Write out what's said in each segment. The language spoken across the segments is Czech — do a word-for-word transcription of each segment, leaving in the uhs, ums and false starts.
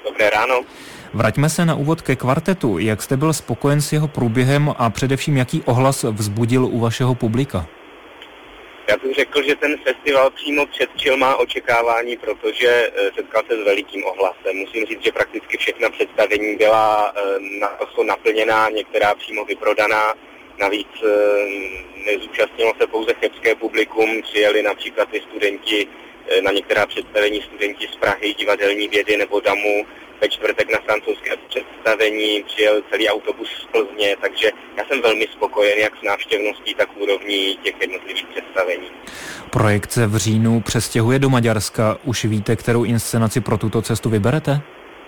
Dobré ráno. Vraťme se na úvod ke kvartetu. Jak jste byl spokojen s jeho průběhem a především jaký ohlas vzbudil u vašeho publika? Já bych řekl, že ten festival přímo předčil má očekávání, protože setkal se s velikým ohlasem. Musím říct, že prakticky všechna představení byla naprosto naplněná, některá přímo vyprodaná. Navíc nezúčastnilo se pouze chebské publikum, přijeli například i studenti na některá představení, studenti z Prahy, divadelní vědy nebo damu. Ve čtvrtek na francouzské představení přijel celý autobus z Plzně, takže já jsem velmi spokojen jak s návštěvností, tak úrovní těch jednotlivých představení. Projekt se v říjnu přestěhuje do Maďarska. Už víte, kterou inscenaci pro tuto cestu vyberete?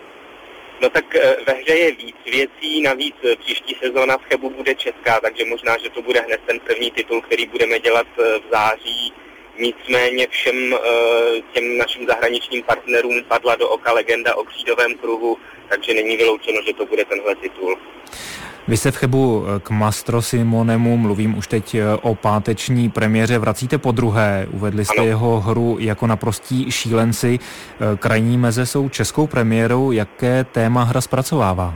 No tak ve hře je víc věcí, navíc příští sezóna v Chebu bude česká, takže možná, že to bude hned ten první titul, který budeme dělat v září. Nicméně všem těm našim zahraničním partnerům padla do oka legenda o Křídovém kruhu, takže není vyloučeno, že to bude tenhle titul. Vy se v Chebu k Mastro Simonemu, mluvím už teď o páteční premiéře, vracíte podruhé. Uvedli jste ano. jeho hru jako naprostí šílenci. Krajní meze jsou českou premiérou. Jaké téma hra zpracovává?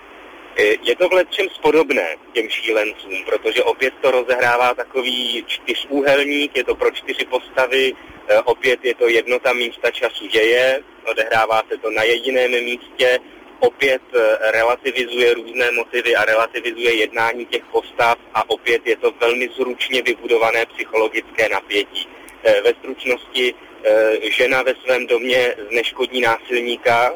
Je to v lecčem podobné těm šílencům, protože opět to rozehrává takový čtyřúhelník, je to pro čtyři postavy, opět je to jednota místa času děje, odehrává se to na jediném místě, opět relativizuje různé motivy a relativizuje jednání těch postav a opět je to velmi zručně vybudované psychologické napětí. Ve stručnosti žena ve svém domě zneškodní násilníka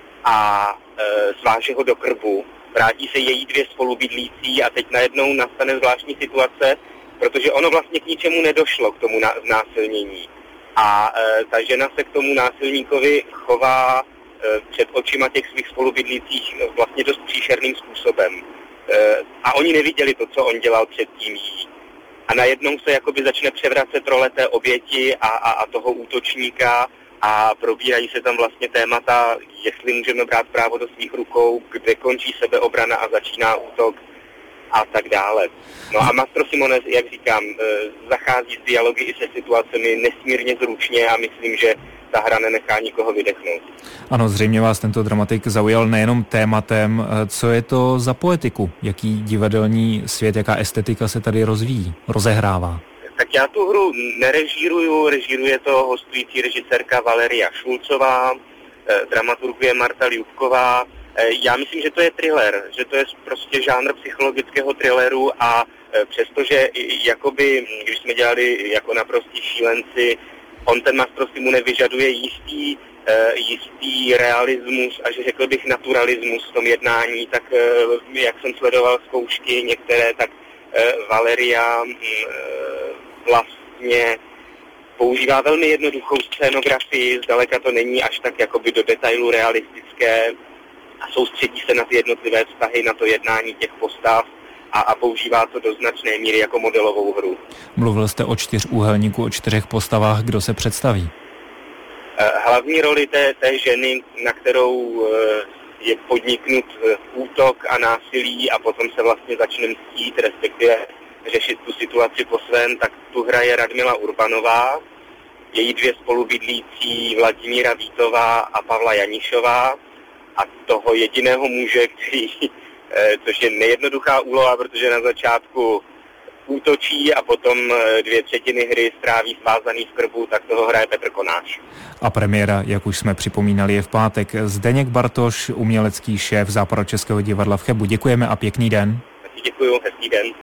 a sváže ho do krbu. Vrátí se její dvě spolubydlící a teď najednou nastane zvláštní situace, protože ono vlastně k ničemu nedošlo, k tomu násilnění. A e, ta žena se k tomu násilníkovi chová e, před očima těch svých spolubydlících vlastně dost příšerným způsobem. E, a oni neviděli to, co on dělal předtím jí. A najednou se jakoby začne převracet role té oběti a, a, a toho útočníka, a probírají se tam vlastně témata, jestli můžeme brát právo do svých rukou, kde končí sebeobrana a začíná útok a tak dále. No a Mastro Simone, jak říkám, zachází s dialogy i se situacemi nesmírně zručně a myslím, že ta hra nenechá nikoho vydechnout. Ano, zřejmě vás tento dramatik zaujal nejenom tématem. Co je to za poetiku? Jaký divadelní svět, jaká estetika se tady rozvíjí, rozehrává? Tak já tu hru nerežíruju, režíruje to hostující režisérka Valeria Šulcová, eh, dramaturguje Marta Ljubková. Eh, já myslím, že to je thriller, že to je prostě žánr psychologického thrilleru a eh, přestože jakoby, když jsme dělali jako naprostí šílenci, on ten Mastro Simone vyžaduje jistý, eh, jistý realismus a že řekl bych naturalismus v tom jednání, tak eh, jak jsem sledoval zkoušky některé, tak eh, Valeria eh, vlastně používá velmi jednoduchou scénografii, zdaleka to není až tak jakoby do detailu realistické a soustředí se na ty jednotlivé vztahy, na to jednání těch postav a, a používá to do značné míry jako modelovou hru. Mluvil jste o čtyřúhelníku, o čtyřech postavách, kdo se představí? Hlavní roli té, té ženy, na kterou je podniknut útok a násilí a potom se vlastně začne mstít, respektive řešit tu situaci po svém, tak tu hraje Radmila Urbanová, její dvě spolubydlící Vladimíra Vítová a Pavla Janišová a toho jediného muže, který, což je nejednoduchá úloha, protože na začátku útočí a potom dvě třetiny hry stráví svázaný v krbu, tak toho hraje Petr Konáš. A premiéra, jak už jsme připomínali, je v pátek. Zdeněk Bartoš, umělecký šéf Západočeského divadla v Chebu. Děkujeme a pěkný den. Děkuju, hezký den.